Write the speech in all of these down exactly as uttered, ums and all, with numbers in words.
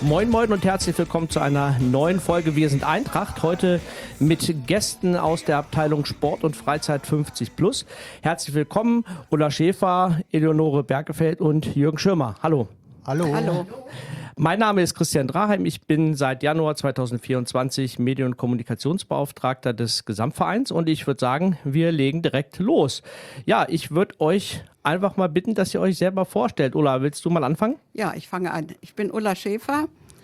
Moin Moin und herzlich willkommen zu einer neuen Folge Wir sind Eintracht. Heute mit Gästen aus der Abteilung Sport und Freizeit fünfzig plus. Herzlich willkommen Ulla Schäfer, Eleonore Berkefeld und Jürgen Schirmer. Hallo. Hallo. Hallo. Mein Name ist Christian Draheim. Ich bin seit Januar zweitausendvierundzwanzig Medien- und Kommunikationsbeauftragter des Gesamtvereins und ich würde sagen, wir legen direkt los. Ja, ich würde euch einfach mal bitten, dass ihr euch selber vorstellt. Ulla, willst du mal anfangen? Ja, ich fange an. Ich bin Ulla Schäfer.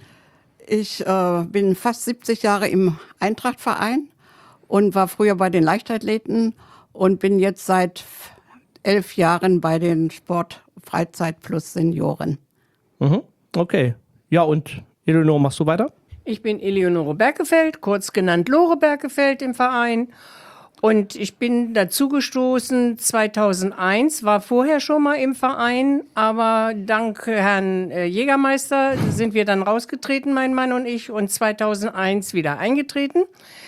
Ich äh, bin fast siebzig Jahre im Eintrachtverein und war früher bei den Leichtathleten und bin jetzt seit elf Jahren bei den Sport Freizeit plus Senioren. Mhm. Okay. Ja, und Eleonore, machst du weiter? Ich bin Eleonore Berkefeld, kurz genannt Lore Berkefeld im Verein. Und ich bin dazugestoßen zweitausendeins, war vorher schon mal im Verein, aber dank Herrn Jägermeister sind wir dann rausgetreten, mein Mann und ich, und zweitausendeins wieder eingetreten.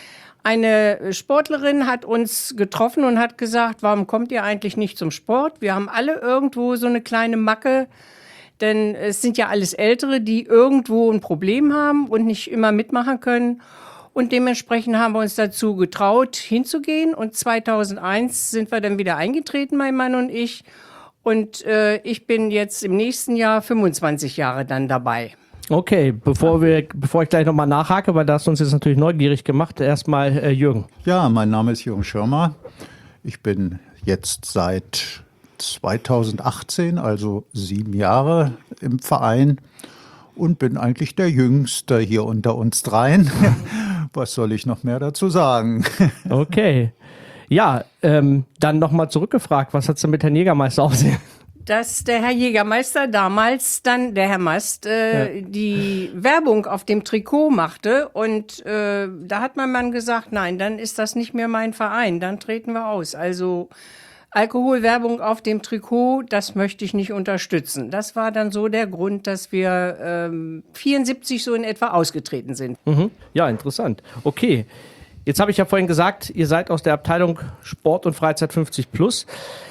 Eine Sportlerin hat uns getroffen und hat gesagt, warum kommt ihr eigentlich nicht zum Sport? Wir haben alle irgendwo so eine kleine Macke, denn es sind ja alles Ältere, die irgendwo ein Problem haben und nicht immer mitmachen können. Und dementsprechend haben wir uns dazu getraut, hinzugehen. Und zweitausendeins sind wir dann wieder eingetreten, mein Mann und ich. Und äh, ich bin jetzt im nächsten Jahr fünfundzwanzig Jahre dann dabei. Okay, bevor wir, bevor ich gleich nochmal nachhake, weil das hast uns jetzt natürlich neugierig gemacht, erstmal äh, Jürgen. Ja, mein Name ist Jürgen Schirmer. Ich bin jetzt seit zweitausendachtzehn, also sieben Jahre im Verein und bin eigentlich der Jüngste hier unter uns dreien. Was soll ich noch mehr dazu sagen? Okay. Ja, ähm, dann nochmal zurückgefragt, was hat es denn mit Herrn Jägermeister auf sich? Dass der Herr Jägermeister damals dann, der Herr Mast, äh, ja. die Werbung auf dem Trikot machte und äh, da hat mein Mann gesagt, nein, dann ist das nicht mehr mein Verein, dann treten wir aus. Also Alkoholwerbung auf dem Trikot, das möchte ich nicht unterstützen. Das war dann so der Grund, dass wir ähm, vierundsiebzig so in etwa ausgetreten sind. Mhm. Ja, interessant. Okay, jetzt habe ich ja vorhin gesagt, ihr seid aus der Abteilung Sport und Freizeit fünfzig plus.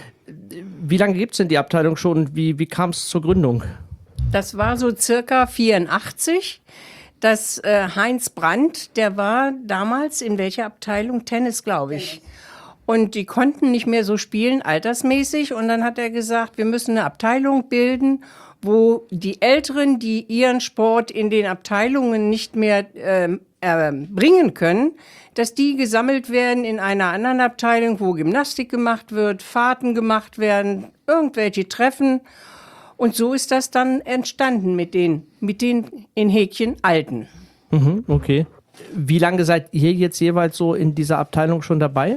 Wie lange gibt es denn die Abteilung schon? Wie, wie kam es zur Gründung? Das war so circa vierundachtzig. Das äh, Heinz Brandt, der war damals in welcher Abteilung? Tennis, glaube ich. Und die konnten nicht mehr so spielen, altersmäßig. Und dann hat er gesagt, wir müssen eine Abteilung bilden, wo die Älteren, die ihren Sport in den Abteilungen nicht mehr äh, äh, bringen können, dass die gesammelt werden in einer anderen Abteilung, wo Gymnastik gemacht wird, Fahrten gemacht werden, irgendwelche Treffen. Und so ist das dann entstanden mit den, mit den in Häkchen Alten. Mhm, okay. Wie lange seid ihr jetzt jeweils so in dieser Abteilung schon dabei?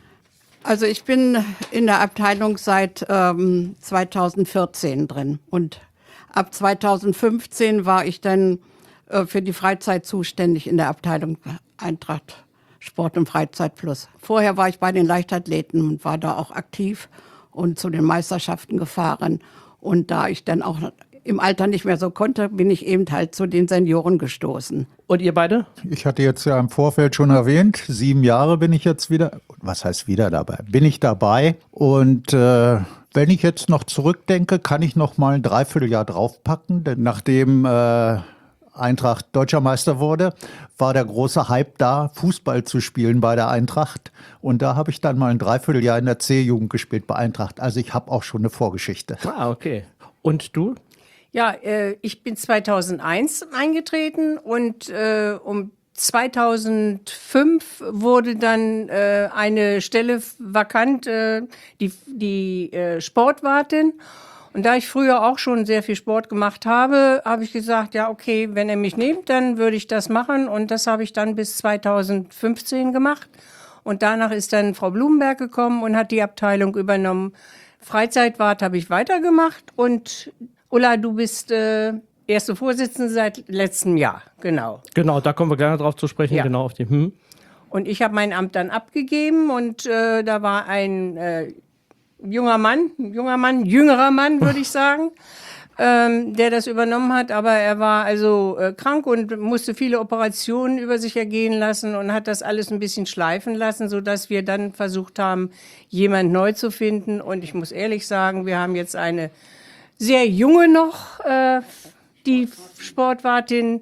Also ich bin in der Abteilung seit ähm, zweitausendvierzehn drin und ab zweitausendfünfzehn war ich dann äh, für die Freizeit zuständig in der Abteilung Eintracht Sport und Freizeit plus. Vorher war ich bei den Leichtathleten und war da auch aktiv und zu den Meisterschaften gefahren. Und da ich dann auch im Alter nicht mehr so konnte, bin ich eben halt zu den Senioren gestoßen. Und ihr beide? Ich hatte jetzt ja im Vorfeld schon erwähnt, sieben Jahre bin ich jetzt wieder, was heißt wieder dabei? Bin ich dabei und äh, wenn ich jetzt noch zurückdenke, kann ich noch mal ein Dreivierteljahr draufpacken, denn nachdem äh, Eintracht Deutscher Meister wurde, war der große Hype da, Fußball zu spielen bei der Eintracht. Und da habe ich dann mal ein Dreivierteljahr in der C-Jugend gespielt bei Eintracht. Also ich habe auch schon eine Vorgeschichte. Ah, okay. Und du? Ja, äh, ich bin zweitausendeins eingetreten und äh, um zweitausendfünf wurde dann äh, eine Stelle vakant, äh, die, die äh, Sportwartin. Und da ich früher auch schon sehr viel Sport gemacht habe, habe ich gesagt, ja okay, wenn er mich nimmt, dann würde ich das machen. Und das habe ich dann bis zweitausendfünfzehn gemacht. Und danach ist dann Frau Blumenberg gekommen und hat die Abteilung übernommen. Freizeitwart habe ich weitergemacht. Und Ulla, du bist äh, erste Vorsitzende seit letztem Jahr, genau. Genau, da kommen wir gerne drauf zu sprechen, Ja. genau auf die. Hm. Und ich habe mein Amt dann abgegeben und äh, da war ein äh, junger Mann, junger Mann, jüngerer Mann, würde ich sagen, ähm, der das übernommen hat. Aber er war also äh, krank und musste viele Operationen über sich ergehen lassen und hat das alles ein bisschen schleifen lassen, sodass wir dann versucht haben, jemand neu zu finden. Und ich muss ehrlich sagen, wir haben jetzt eine sehr junge noch, äh, die Sportwartin.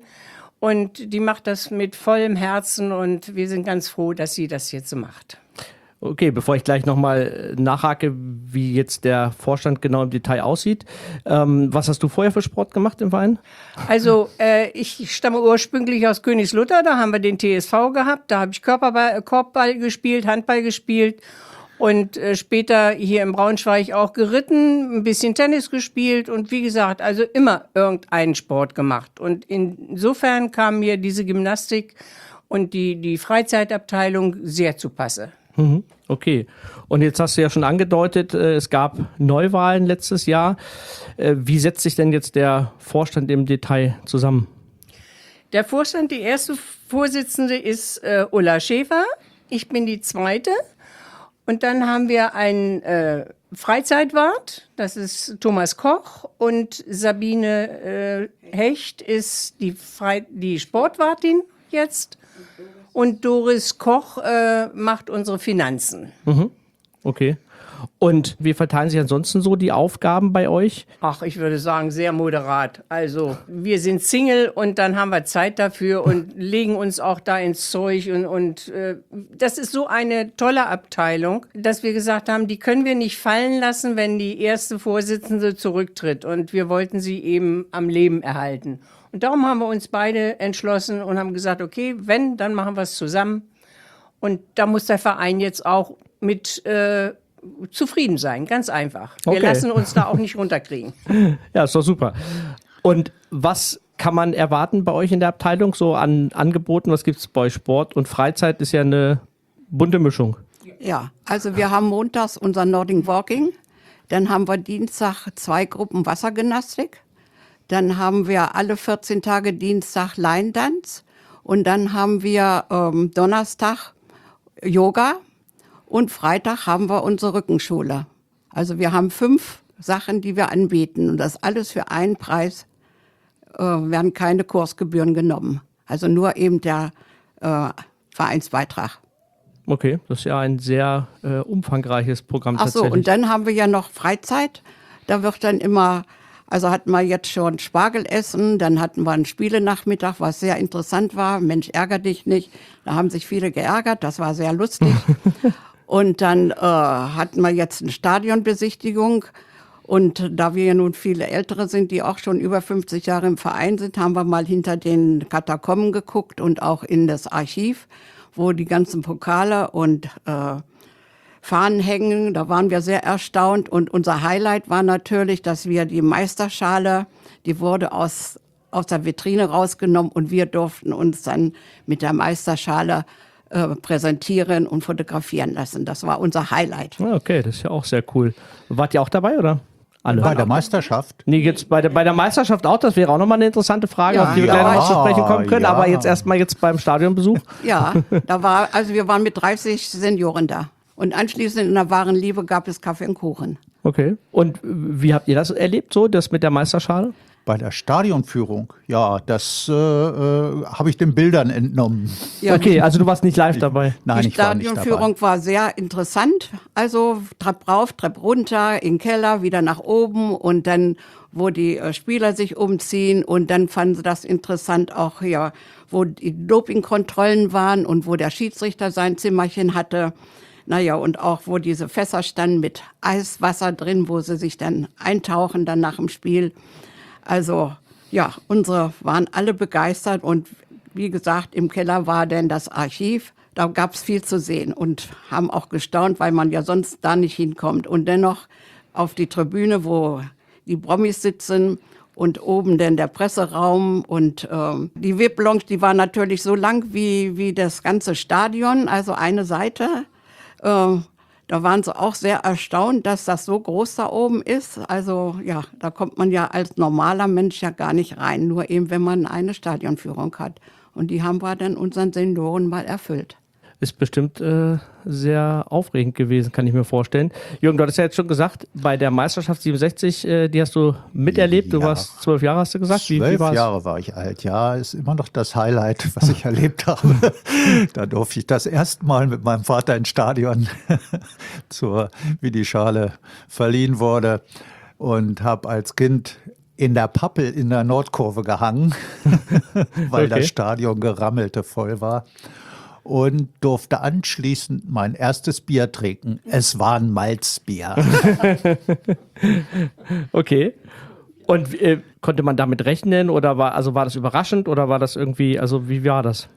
Und die macht das mit vollem Herzen und wir sind ganz froh, dass sie das jetzt so macht. Okay, bevor ich gleich nochmal nachhake, wie jetzt der Vorstand genau im Detail aussieht. Ähm, was hast du vorher für Sport gemacht im Verein? Also äh, ich stamme ursprünglich aus Königslutter, da haben wir den T S V gehabt, da habe ich Körperball, Korbball gespielt, Handball gespielt und äh, später hier in Braunschweig auch geritten, ein bisschen Tennis gespielt und wie gesagt, also immer irgendeinen Sport gemacht. Und insofern kam mir diese Gymnastik und die, die Freizeitabteilung sehr zu Passe. Okay. Und jetzt hast du ja schon angedeutet, es gab Neuwahlen letztes Jahr. Wie setzt sich denn jetzt der Vorstand im Detail zusammen? Der Vorstand, die erste Vorsitzende ist äh, Ulla Schäfer. Ich bin die zweite. Und dann haben wir einen äh, Freizeitwart, das ist Thomas Koch. Und Sabine äh, Hecht ist die, Fre- die Sportwartin jetzt. Und Doris Koch äh, macht unsere Finanzen. Mhm. Okay. Und wie verteilen sich ansonsten so die Aufgaben bei euch? Ach, ich würde sagen, sehr moderat. Also wir sind Single und dann haben wir Zeit dafür und legen uns auch da ins Zeug. Und, und äh, das ist so eine tolle Abteilung, dass wir gesagt haben, die können wir nicht fallen lassen, wenn die erste Vorsitzende zurücktritt. Und wir wollten sie eben am Leben erhalten. Und darum haben wir uns beide entschlossen und haben gesagt, okay, wenn, dann machen wir es zusammen. Und da muss der Verein jetzt auch mit äh, zufrieden sein, ganz einfach. Wir Okay. lassen uns da auch nicht runterkriegen. Ja, ist doch super. Und was kann man erwarten bei euch in der Abteilung so an Angeboten? Was gibt es bei Sport und Freizeit? Ist ja eine bunte Mischung. Ja, also wir haben montags unser Nordic Walking, dann haben wir Dienstag zwei Gruppen Wassergymnastik, dann haben wir alle vierzehn Tage Dienstag Line Dance und dann haben wir ähm, Donnerstag Yoga und Freitag haben wir unsere Rückenschule. Also wir haben fünf Sachen, die wir anbieten und das alles für einen Preis, äh, werden keine Kursgebühren genommen. Also nur eben der äh, Vereinsbeitrag. Okay, das ist ja ein sehr äh, umfangreiches Programm Ach so, tatsächlich. und dann haben wir ja noch Freizeit. Da wird dann immer, also hatten wir jetzt schon Spargelessen, dann hatten wir einen Spielenachmittag, was sehr interessant war. Mensch, ärger dich nicht. Da haben sich viele geärgert, das war sehr lustig. Und dann äh, hatten wir jetzt eine Stadionbesichtigung. Und da wir ja nun viele Ältere sind, die auch schon über fünfzig Jahre im Verein sind, haben wir mal hinter den Katakomben geguckt und auch in das Archiv, wo die ganzen Pokale und äh, Fahnen hängen. Da waren wir sehr erstaunt. Und unser Highlight war natürlich, dass wir die Meisterschale, die wurde aus, aus der Vitrine rausgenommen und wir durften uns dann mit der Meisterschale äh, präsentieren und fotografieren lassen. Das war unser Highlight. Ah, okay, das ist ja auch sehr cool. Wart ihr auch dabei, oder? Alle? Bei der Meisterschaft? Nee, jetzt bei der, bei der Meisterschaft auch, das wäre auch nochmal eine interessante Frage, Ja. auf die wir Ja. gleich noch zu sprechen kommen können, Ja. aber jetzt erstmal jetzt beim Stadionbesuch. Ja, da war, also wir waren mit dreißig Senioren da. Und anschließend in der wahren Liebe gab es Kaffee und Kuchen. Okay. Und wie habt ihr das erlebt, so, das mit der Meisterschale? Bei der Stadionführung, ja, das äh, äh, habe ich den Bildern entnommen. Ja, Okay, also du warst nicht live dabei. Nein, die ich war nicht dabei. Stadionführung war sehr interessant. Also Trepp rauf, Trepp runter, in den Keller, wieder nach oben und dann, wo die äh, Spieler sich umziehen und dann fanden sie das interessant auch hier, wo die Dopingkontrollen waren und wo der Schiedsrichter sein Zimmerchen hatte. Naja, und auch wo diese Fässer standen mit Eiswasser drin, wo sie sich dann eintauchen dann nach dem Spiel. Also ja, unsere waren alle begeistert und wie gesagt, im Keller war dann das Archiv. Da gab es viel zu sehen und haben auch gestaunt, weil man ja sonst da nicht hinkommt. Und dennoch auf die Tribüne, wo die Promis sitzen und oben dann der Presseraum und ähm, die V I P-Lounge, die war natürlich so lang wie, wie das ganze Stadion, also eine Seite. Äh, Da waren sie auch sehr erstaunt, dass das so groß da oben ist. Also ja, da kommt man ja als normaler Mensch ja gar nicht rein, nur eben, wenn man eine Stadionführung hat. Und die haben wir dann unseren Senioren mal erfüllt. Ist bestimmt äh, sehr aufregend gewesen, kann ich mir vorstellen. Jürgen, du hattest ja jetzt schon gesagt, bei der Meisterschaft siebenundsechzig, äh, die hast du miterlebt. Du Ja. warst zwölf Jahre, hast du gesagt. Wie, wie Zwölf war's? Jahre war ich alt, ja, ist immer noch das Highlight, was ich erlebt habe. Da durfte ich das erste Mal mit meinem Vater ins Stadion, zur, wie die Schale verliehen wurde und habe als Kind in der Pappel in der Nordkurve gehangen, weil Okay. das Stadion gerammelte voll war. Und durfte anschließend mein erstes Bier trinken. Es war ein Malzbier. Okay. Und äh, konnte man damit rechnen oder war, also war das überraschend oder war das irgendwie, also wie war das?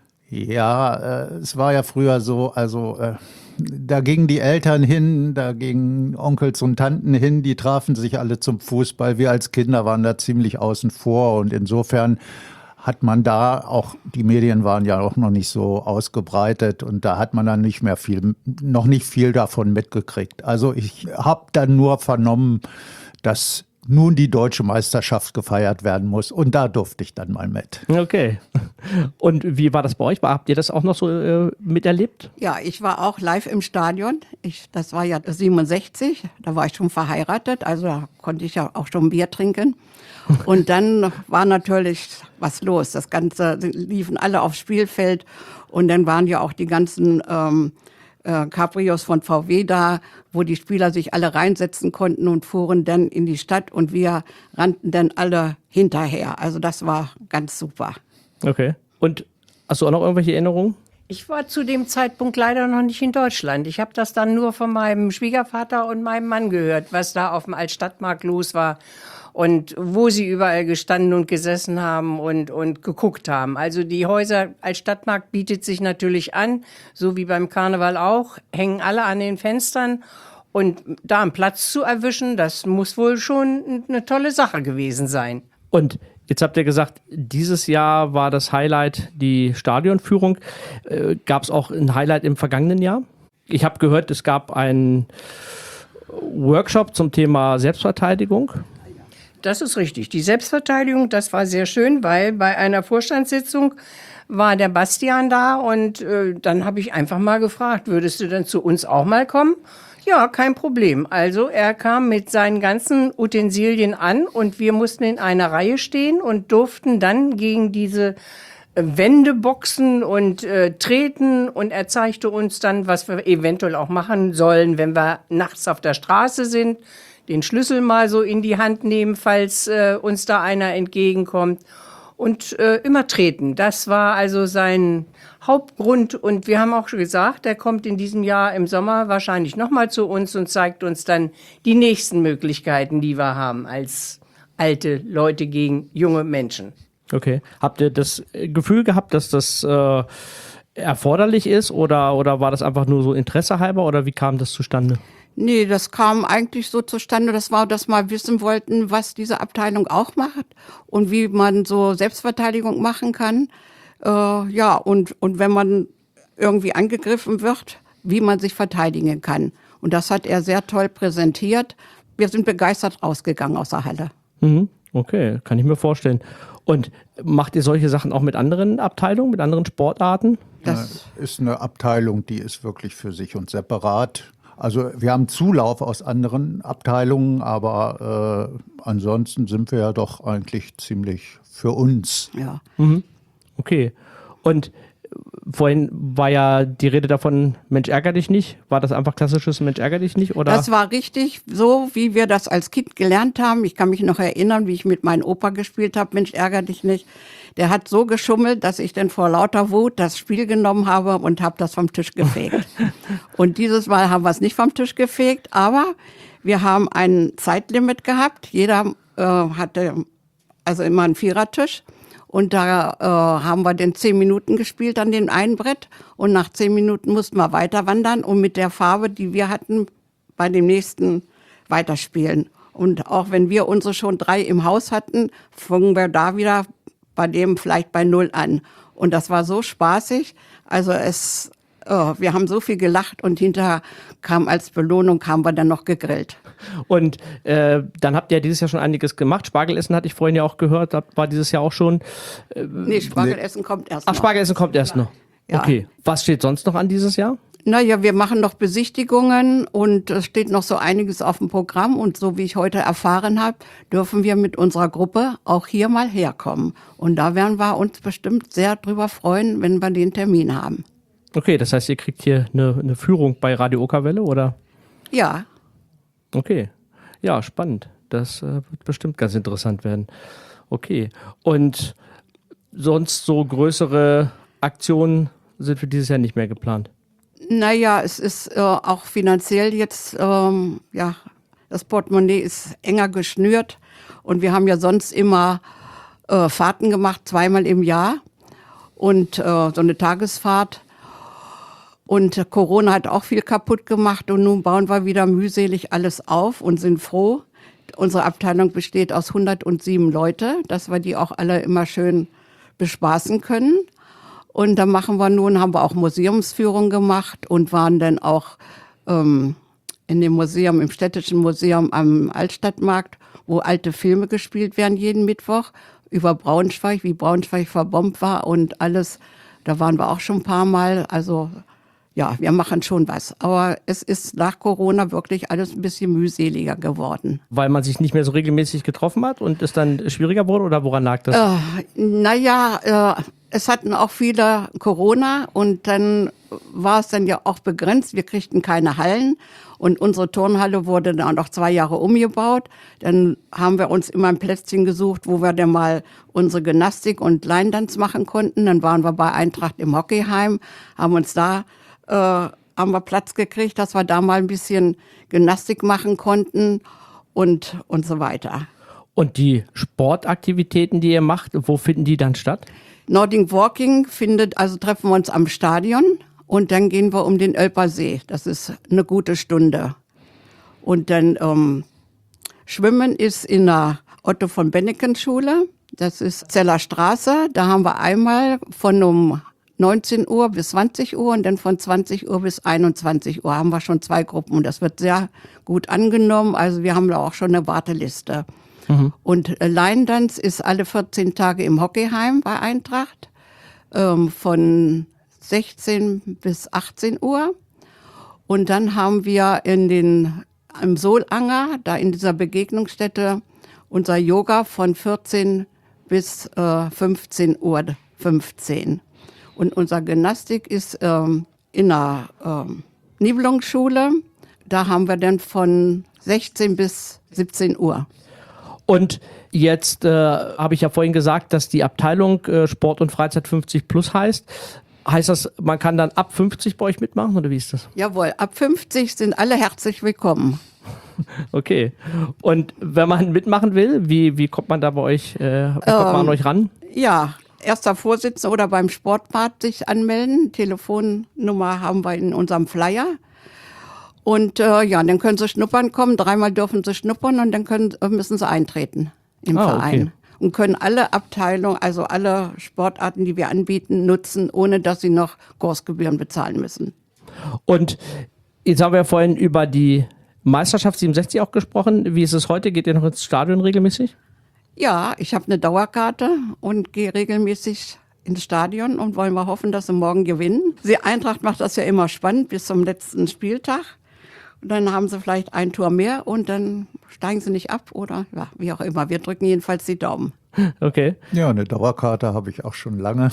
Ja, äh, es war ja früher so, also äh, da gingen die Eltern hin, da gingen Onkels und Tanten hin, die trafen sich alle zum Fußball. Wir als Kinder waren da ziemlich außen vor und insofern hat man da auch, die Medien waren ja auch noch nicht so ausgebreitet und da hat man dann nicht mehr viel, noch nicht viel davon mitgekriegt. Also ich habe dann nur vernommen, dass nun die deutsche Meisterschaft gefeiert werden muss und da durfte ich dann mal mit. Okay. Und wie war das bei euch? Habt ihr das auch noch so äh, miterlebt? Ja, ich war auch live im Stadion. Ich, das war ja siebenundsechzig, da war ich schon verheiratet, also da konnte ich ja auch schon Bier trinken. Und dann war natürlich was los. Das Ganze liefen alle aufs Spielfeld und dann waren ja auch die ganzen ähm, äh, Cabrios von V W da, wo die Spieler sich alle reinsetzen konnten und fuhren dann in die Stadt und wir rannten dann alle hinterher. Also das war ganz super. Okay. Und hast du auch noch irgendwelche Erinnerungen? Ich war zu dem Zeitpunkt leider noch nicht in Deutschland. Ich habe das dann nur von meinem Schwiegervater und meinem Mann gehört, was da auf dem Altstadtmarkt los war und wo sie überall gestanden und gesessen haben und, und geguckt haben. Also die Häuser, Altstadtmarkt bietet sich natürlich an, so wie beim Karneval auch, hängen alle an den Fenstern. Und da einen Platz zu erwischen, das muss wohl schon eine tolle Sache gewesen sein. Und jetzt habt ihr gesagt, dieses Jahr war das Highlight die Stadionführung. Äh, gab es auch ein Highlight im vergangenen Jahr? Ich habe gehört, es gab einen Workshop zum Thema Selbstverteidigung. Das ist richtig. Die Selbstverteidigung, das war sehr schön, weil bei einer Vorstandssitzung war der Bastian da und äh, dann habe ich einfach mal gefragt, würdest du denn zu uns auch mal kommen? Ja, kein Problem. Also er kam mit seinen ganzen Utensilien an und wir mussten in einer Reihe stehen und durften dann gegen diese äh, Wände boxen und äh, treten und er zeigte uns dann, was wir eventuell auch machen sollen, wenn wir nachts auf der Straße sind. Den Schlüssel mal so in die Hand nehmen, falls äh, uns da einer entgegenkommt. Und äh, immer treten. Das war also sein Hauptgrund. Und wir haben auch schon gesagt, er kommt in diesem Jahr im Sommer wahrscheinlich nochmal zu uns und zeigt uns dann die nächsten Möglichkeiten, die wir haben als alte Leute gegen junge Menschen. Okay. Habt ihr das Gefühl gehabt, dass das äh, erforderlich ist oder, oder war das einfach nur so Interesse halber oder wie kam das zustande? Nee, das kam eigentlich so zustande, das war, dass wir wissen wollten, was diese Abteilung auch macht und wie man so Selbstverteidigung machen kann. Äh, ja, und, und wenn man irgendwie angegriffen wird, wie man sich verteidigen kann. Und das hat er sehr toll präsentiert. Wir sind begeistert rausgegangen aus der Halle. Mhm. Okay, kann ich mir vorstellen. Und macht ihr solche Sachen auch mit anderen Abteilungen, mit anderen Sportarten? Das ist eine Abteilung, die ist wirklich für sich und separat. Also wir haben Zulauf aus anderen Abteilungen, aber äh, ansonsten sind wir ja doch eigentlich ziemlich für uns. ja. Mhm. Okay. Und vorhin war ja die Rede davon, Mensch, ärger dich nicht. War das einfach klassisches Mensch, ärger dich nicht? Oder? Das war richtig so, wie wir das als Kind gelernt haben. Ich kann mich noch erinnern, wie ich mit meinem Opa gespielt habe. Mensch, ärger dich nicht. Der hat so geschummelt, dass ich dann vor lauter Wut das Spiel genommen habe und habe das vom Tisch gefegt. Und dieses Mal haben wir es nicht vom Tisch gefegt, aber wir haben ein Zeitlimit gehabt. Jeder äh, hatte also immer einen Vierertisch. Und da äh, haben wir dann zehn Minuten gespielt an dem einen Brett. Und nach zehn Minuten mussten wir weiter wandern und mit der Farbe, die wir hatten, bei dem nächsten weiterspielen. Und auch wenn wir unsere schon drei im Haus hatten, fangen wir da wieder bei dem vielleicht bei null an. Und das war so spaßig. Also es, oh, wir haben so viel gelacht und hinterher kam als Belohnung, haben wir dann noch gegrillt. Und äh, dann habt ihr dieses Jahr schon einiges gemacht. Spargelessen hatte ich vorhin ja auch gehört, das war dieses Jahr auch schon. Äh, nee, Spargelessen nee. kommt erst Ach, noch. Spargelessen kommt erst ja. noch. Okay. Ja. Was steht sonst noch an dieses Jahr? Naja, wir machen noch Besichtigungen und es steht noch so einiges auf dem Programm. Und so wie ich heute erfahren habe, dürfen wir mit unserer Gruppe auch hier mal herkommen. Und da werden wir uns bestimmt sehr drüber freuen, wenn wir den Termin haben. Okay, das heißt, ihr kriegt hier eine, eine Führung bei Radio Okerwelle, oder? Ja. Okay, ja, spannend. Das äh, wird bestimmt ganz interessant werden. Okay. Und sonst so größere Aktionen sind für dieses Jahr nicht mehr geplant? Naja, es ist äh, auch finanziell jetzt, ähm, ja, das Portemonnaie ist enger geschnürt und wir haben ja sonst immer äh, Fahrten gemacht, zweimal im Jahr und äh, so eine Tagesfahrt. Und Corona hat auch viel kaputt gemacht und nun bauen wir wieder mühselig alles auf und sind froh. Unsere Abteilung besteht aus hundertsieben Leute, dass wir die auch alle immer schön bespaßen können. Und da machen wir nun, haben wir auch Museumsführung gemacht und waren dann auch ähm, in dem Museum, im Städtischen Museum am Altstadtmarkt, wo alte Filme gespielt werden jeden Mittwoch über Braunschweig, wie Braunschweig verbombt war und alles. Da waren wir auch schon ein paar Mal. Also ja, wir machen schon was. Aber es ist nach Corona wirklich alles ein bisschen mühseliger geworden. Weil man sich nicht mehr so regelmäßig getroffen hat und es dann schwieriger wurde oder woran lag das? Äh, naja, äh, es hatten auch viele Corona und dann war es dann ja auch begrenzt. Wir kriegten keine Hallen und unsere Turnhalle wurde dann auch noch zwei Jahre umgebaut. Dann haben wir uns immer ein Plätzchen gesucht, wo wir dann mal unsere Gymnastik und Line-Dance machen konnten. Dann waren wir bei Eintracht im Hockeyheim, haben uns da äh, haben wir Platz gekriegt, dass wir da mal ein bisschen Gymnastik machen konnten und, und so weiter. Und die Sportaktivitäten, die ihr macht, wo finden die dann statt? Nordic Walking findet, also treffen wir uns am Stadion und dann gehen wir um den Ölper See. Das ist eine gute Stunde. Und dann ähm, Schwimmen ist in der Otto von Benneken Schule. Das ist Zeller Straße. Da haben wir einmal von um neunzehn Uhr bis zwanzig Uhr und dann von zwanzig Uhr bis einundzwanzig Uhr haben wir schon zwei Gruppen. Und das wird sehr gut angenommen. Also wir haben da auch schon eine Warteliste. Mhm. Und Line Dance ist alle vierzehn Tage im Hockeyheim bei Eintracht. Ähm, von sechzehn bis achtzehn Uhr. Und dann haben wir in den, im Solanger, da in dieser Begegnungsstätte, unser Yoga von vierzehn bis äh, fünfzehn Uhr fünfzehn. Und unser Gymnastik ist ähm, in der ähm, Nibelungsschule. Da haben wir dann von sechzehn bis siebzehn Uhr. Und jetzt äh, habe ich ja vorhin gesagt, dass die Abteilung äh, Sport und Freizeit fünfzig plus heißt. Heißt das, man kann dann ab fünfzig bei euch mitmachen oder wie ist das? Jawohl, ab fünfzig sind alle herzlich willkommen. Okay. Und wenn man mitmachen will, wie, wie kommt man da bei euch, äh, kommt man an euch ran? Ja, erster Vorsitzender oder beim Sportbad sich anmelden. Telefonnummer haben wir in unserem Flyer. Und äh, ja, dann können sie schnuppern kommen. Dreimal dürfen sie schnuppern und dann können, müssen sie eintreten im ah, Verein. Okay. Und können alle Abteilungen, also alle Sportarten, die wir anbieten, nutzen, ohne dass sie noch Kursgebühren bezahlen müssen. Und jetzt haben wir ja vorhin über die Meisterschaft siebenundsechzig auch gesprochen. Wie ist es heute? Geht ihr noch ins Stadion regelmäßig? Ja, ich habe eine Dauerkarte und gehe regelmäßig ins Stadion und wollen wir hoffen, dass sie morgen gewinnen. Die Eintracht macht das ja immer spannend bis zum letzten Spieltag. Und dann haben sie vielleicht ein Tor mehr und dann steigen sie nicht ab oder ja, wie auch immer. Wir drücken jedenfalls die Daumen. Okay. Ja, eine Dauerkarte habe ich auch schon lange.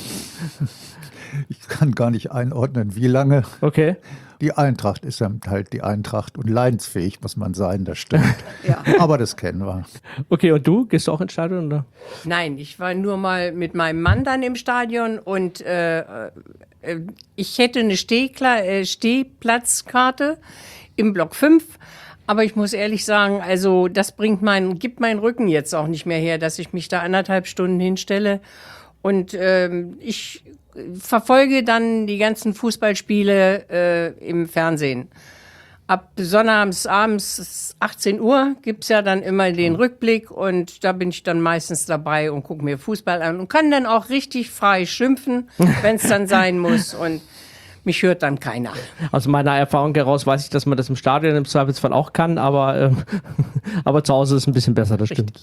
Ich kann gar nicht einordnen, wie lange. Okay. Die Eintracht ist halt die Eintracht und leidensfähig muss man sein, das stimmt. Ja. Aber das kennen wir. Okay, und du? Gehst du auch ins Stadion? Oder? Nein, ich war nur mal mit meinem Mann dann im Stadion und äh, äh, ich hätte eine Stehkla- äh, Stehplatzkarte im Block fünf. Aber ich muss ehrlich sagen, also das bringt mein, gibt meinen Rücken jetzt auch nicht mehr her, dass ich mich da anderthalb Stunden hinstelle. Und ähm, ich verfolge dann die ganzen Fußballspiele äh, im Fernsehen. Ab sonnabends abends achtzehn Uhr gibt's ja dann immer den Rückblick und da bin ich dann meistens dabei und gucke mir Fußball an und kann dann auch richtig frei schimpfen, wenn es dann sein muss. Und mich hört dann keiner. Aus meiner Erfahrung heraus weiß ich, dass man das im Stadion im Zweifelsfall auch kann, aber, ähm, aber zu Hause ist es ein bisschen besser, das stimmt.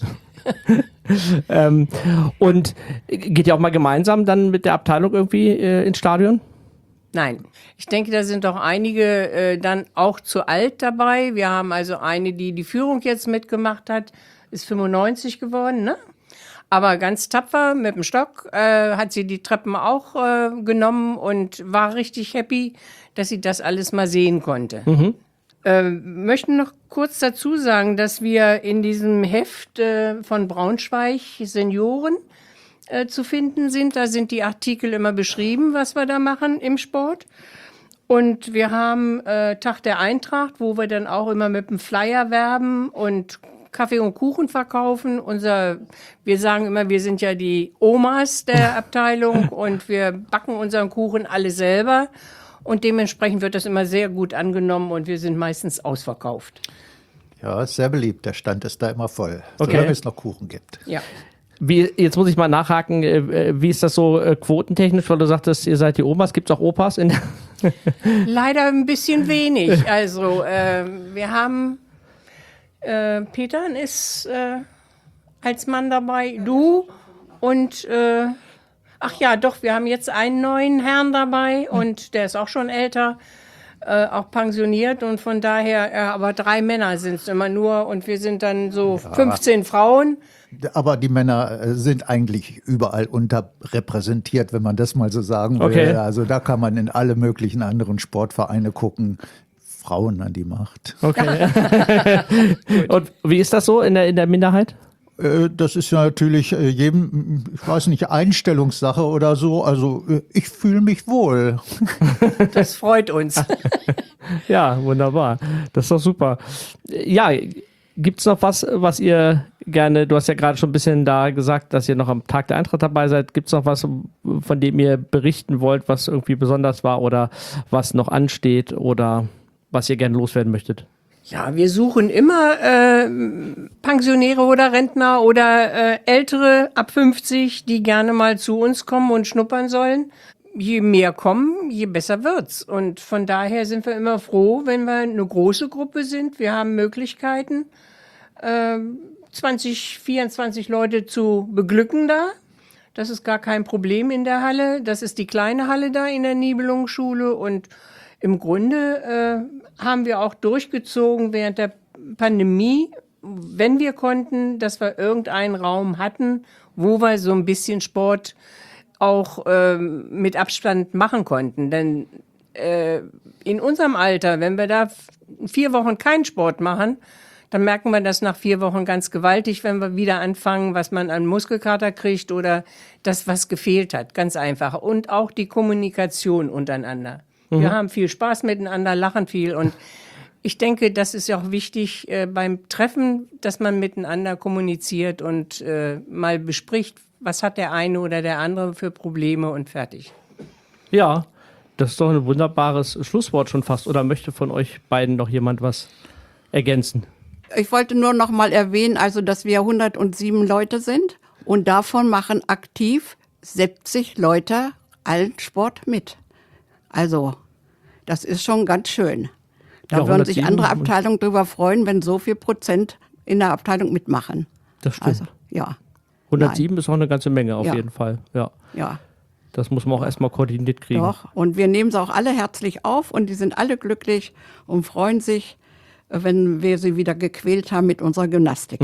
ähm, und geht ihr auch mal gemeinsam dann mit der Abteilung irgendwie äh, ins Stadion? Nein, ich denke, da sind doch einige äh, dann auch zu alt dabei. Wir haben also eine, die die Führung jetzt mitgemacht hat, ist fünfundneunzig geworden, ne? Aber ganz tapfer mit dem Stock äh, hat sie die Treppen auch äh, genommen und war richtig happy, dass sie das alles mal sehen konnte. Mhm. Ähm, möchten noch kurz dazu sagen, dass wir in diesem Heft äh, von Braunschweig Senioren äh, zu finden sind. Da sind die Artikel immer beschrieben, was wir da machen im Sport. Und wir haben äh, Tag der Eintracht, wo wir dann auch immer mit dem Flyer werben und Kaffee und Kuchen verkaufen. Unser, wir sagen immer, wir sind ja die Omas der Abteilung und wir backen unseren Kuchen alle selber. Und dementsprechend wird das immer sehr gut angenommen und wir sind meistens ausverkauft. Ja, ist sehr beliebt. Der Stand ist da immer voll, Okay. solange es noch Kuchen gibt. Ja. Wie, jetzt muss ich mal nachhaken, äh, wie ist das so äh, quotentechnisch, weil du sagtest, ihr seid die Omas, gibt es auch Opas? In Leider ein bisschen wenig. Also äh, wir haben, äh, Peter ist äh, als Mann dabei, du und... Äh, Ach ja, doch, wir haben jetzt einen neuen Herrn dabei und der ist auch schon älter, äh, auch pensioniert und von daher, ja, aber drei Männer sind es immer nur und wir sind dann so ja. fünfzehn Frauen. Aber die Männer äh, sind eigentlich überall unterrepräsentiert, wenn man das mal so sagen will. Okay. Also da kann man in alle möglichen anderen Sportvereine gucken. Frauen an die Macht. Okay. Und wie ist das so in der, in der Minderheit? Das ist ja natürlich jedem, ich weiß nicht, Einstellungssache oder so. Also ich fühle mich wohl. Das freut uns. Ja, wunderbar. Das ist doch super. Ja, gibt es noch was, was ihr gerne, du hast ja gerade schon ein bisschen da gesagt, dass ihr noch am Tag der Eintracht dabei seid. Gibt es noch was, von dem ihr berichten wollt, was irgendwie besonders war oder was noch ansteht oder was ihr gerne loswerden möchtet? Ja, wir suchen immer äh, Pensionäre oder Rentner oder äh, Ältere ab fünfzig, die gerne mal zu uns kommen und schnuppern sollen. Je mehr kommen, je besser wird's. Und von daher sind wir immer froh, wenn wir eine große Gruppe sind. Wir haben Möglichkeiten, äh, zwanzig, vierundzwanzig Leute zu beglücken da. Das ist gar kein Problem in der Halle. Das ist die kleine Halle da in der Nibelungenschule und im Grunde äh, haben wir auch durchgezogen während der Pandemie, wenn wir konnten, dass wir irgendeinen Raum hatten, wo wir so ein bisschen Sport auch äh, mit Abstand machen konnten. Denn äh, in unserem Alter, wenn wir da vier Wochen keinen Sport machen, dann merken wir das nach vier Wochen ganz gewaltig, wenn wir wieder anfangen, was man an Muskelkater kriegt oder das, was gefehlt hat. Ganz einfach. Und auch die Kommunikation untereinander. Wir haben viel Spaß miteinander, lachen viel und ich denke, das ist ja auch wichtig äh, beim Treffen, dass man miteinander kommuniziert und äh, mal bespricht, was hat der eine oder der andere für Probleme und fertig. Ja, das ist doch ein wunderbares Schlusswort schon fast. Oder möchte von euch beiden noch jemand was ergänzen? Ich wollte nur noch mal erwähnen, also dass wir hundertsieben Leute sind und davon machen aktiv siebzig Leute allen Sport mit. Also das ist schon ganz schön. Da Ja, würden sich hundertsieben andere Abteilungen drüber freuen, wenn so viel Prozent in der Abteilung mitmachen. Das stimmt. Also, ja. hundertsieben ist auch eine ganze Menge auf Ja. jeden Fall. Ja, Ja, das muss man auch erstmal koordiniert kriegen. doch. Und wir nehmen sie auch alle herzlich auf und die sind alle glücklich und freuen sich, wenn wir sie wieder gequält haben mit unserer Gymnastik.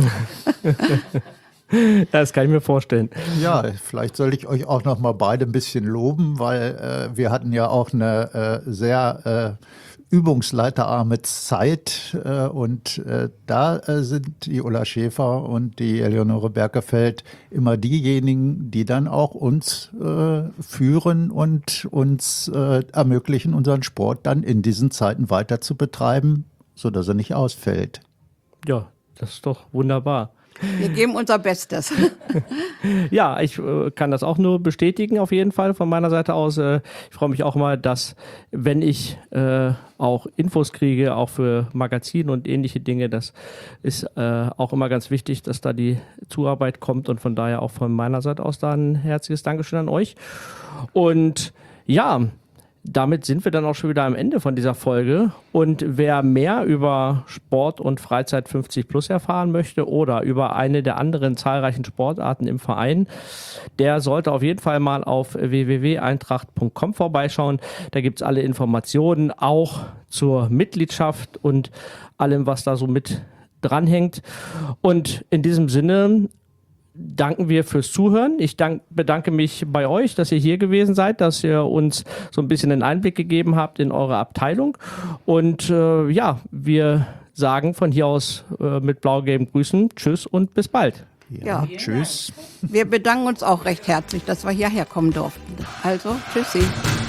Das kann ich mir vorstellen. Ja, vielleicht soll ich euch auch noch mal beide ein bisschen loben, weil äh, wir hatten ja auch eine äh, sehr äh, übungsleiterarme Zeit äh, und äh, da äh, sind die Ulla Schäfer und die Eleonore Berkefeld immer diejenigen, die dann auch uns äh, führen und uns äh, ermöglichen, unseren Sport dann in diesen Zeiten weiter zu betreiben, sodass er nicht ausfällt. Ja, das ist doch wunderbar. Wir geben unser Bestes. Ja, ich äh, kann das auch nur bestätigen, auf jeden Fall von meiner Seite aus. Äh, ich freue mich auch mal, dass, wenn ich äh, auch Infos kriege, auch für Magazine und ähnliche Dinge, das ist äh, auch immer ganz wichtig, dass da die Zuarbeit kommt und von daher auch von meiner Seite aus da ein herzliches Dankeschön an euch. Und ja, damit sind wir dann auch schon wieder am Ende von dieser Folge. Und wer mehr über Sport und Freizeit fünfzig plus erfahren möchte oder über eine der anderen zahlreichen Sportarten im Verein, der sollte auf jeden Fall mal auf w w w punkt eintracht punkt com vorbeischauen. Da gibt es alle Informationen, auch zur Mitgliedschaft und allem, was da so mit dranhängt. Und in diesem Sinne danken wir fürs Zuhören. Ich dank, bedanke mich bei euch, dass ihr hier gewesen seid, dass ihr uns so ein bisschen einen Einblick gegeben habt in eure Abteilung. Und äh, ja, wir sagen von hier aus äh, mit blau-gelben Grüßen Tschüss und bis bald. Ja, Ja. tschüss. Wir bedanken uns auch recht herzlich, dass wir hierher kommen durften. Also, tschüssi.